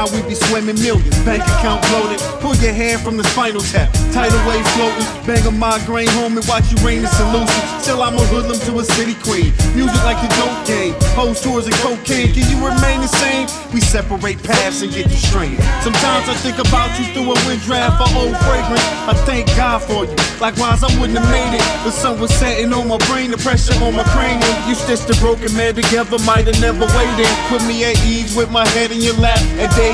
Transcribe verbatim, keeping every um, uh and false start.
now we be swimming millions. Bank account bloated, pull your hair from the spinal tap. Tidal wave floating, bang a migraine home and watch you rain in solution. Still I'm a hoodlum to a city queen. Music like the dope game, hoes tours and cocaine. Can you remain the same? We separate paths and get the strain. Sometimes I think about you through a wind draft for old fragrance. I thank God for you. Likewise, I wouldn't have made it. The sun was setting on my brain, the pressure on my cranium. You stitched the broken man together, might have never waited. Put me at ease with my head in your lap. A day